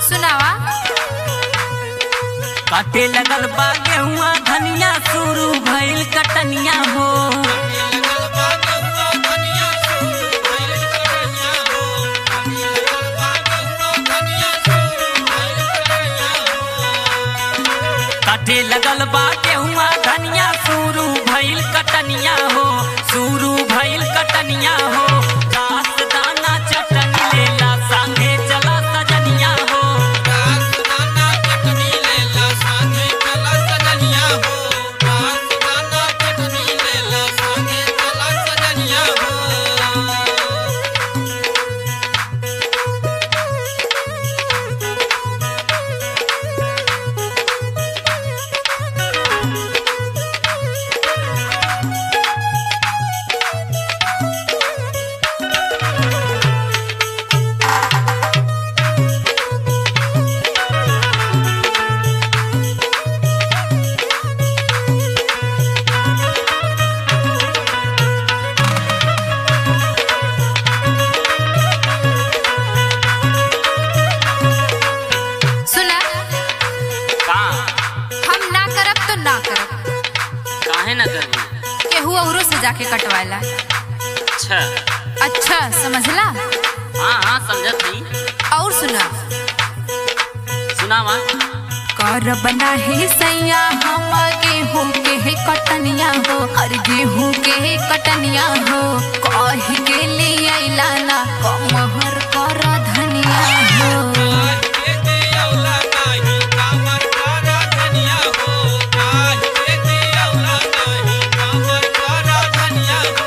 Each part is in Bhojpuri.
सुनावा। काटे लगल बा गेहुआ धनिया शुरू भइल कटनिया हो। काटे लगल बा गेहुआ धनिया शुरू भइल कटनिया हो, शुरू भइल कटनिया हो। घास दाना चटनी लेला संगे चला सजनिया हो। घास दाना चटनी लेला संगे चला सजनिया हो। घास दाना चटनी लेला संगे चला सजनिया हो। सुना, का हम ना करब तो ना करब, काहे न करबी? केहू औरो से जाके कटवाला। अच्छा अच्छा समझला। हाँ हाँ समझत हई। और सुना, सुनावा। करब नाही सैया हम गेहूं के कटनिया हो, और गेहूं के कटनिया हो। कह के लिए अइला ना कमहर कर धनिया हो। आज के देवला नाही कामर करा धनिया हो। आज के देवला नाही कामर करा धनिया हो।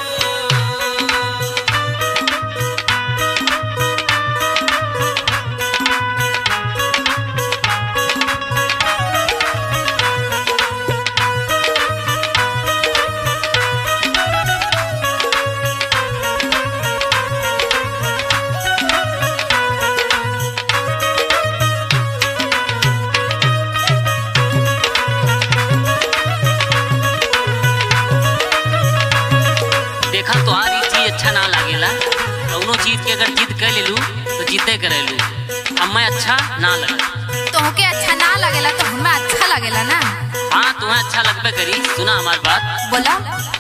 देखा तोहार ई चीज अच्छा ना लागेला। कौनो चीज के अगर जिद कर लेलू तो जीते करेलू। हमें अच्छा ना लगे। तोहके अच्छा ना लगेला तो हमें अच्छा लगेला ना। हाँ तुम्हें अच्छा लगबे करी। सुना हमार बात। बोला।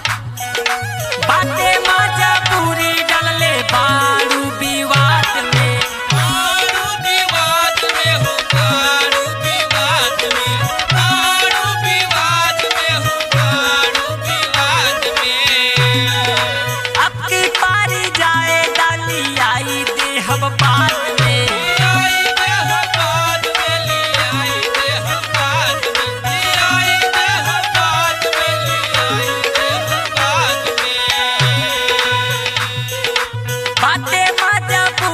बाते माजा पूरी डलले बारू विवाद में। आड़ू विवाद में हो, आड़ू विवाद में। आड़ू विवाद में हो, आड़ू विवाद में। अब की पारी जाए डाली आई देहब बाद में। आई देह बाद में, ले आई देह बाद में। ले आई देह बाद में, ले आई देह बाद में। बाते माजा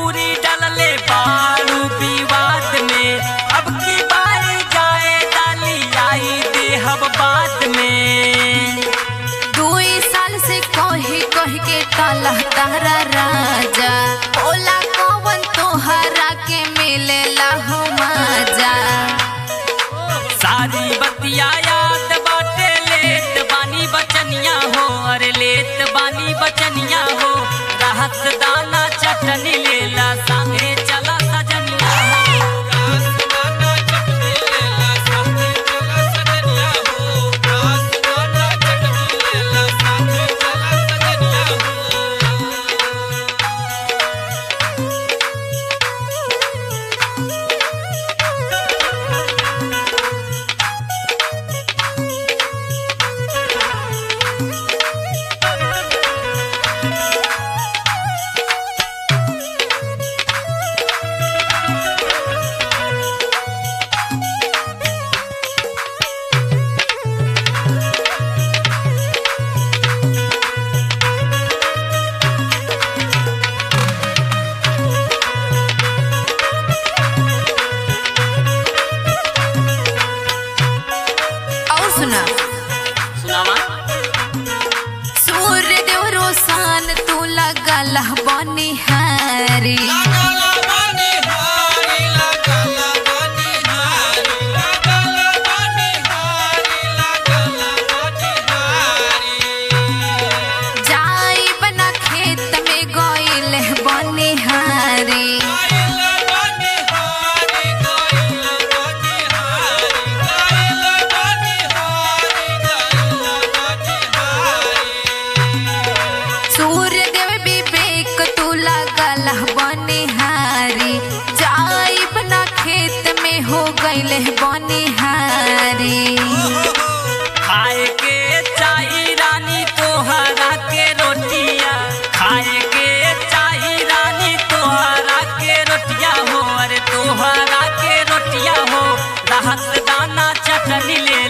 हो गईले बनिहारी। खाए के चाही रानी तोहरा के रोटिया, खाए के चाही रानी तोहरा के रोटिया हो, अरे तोहरा के रोटिया हो। रहत दाना चटनी ले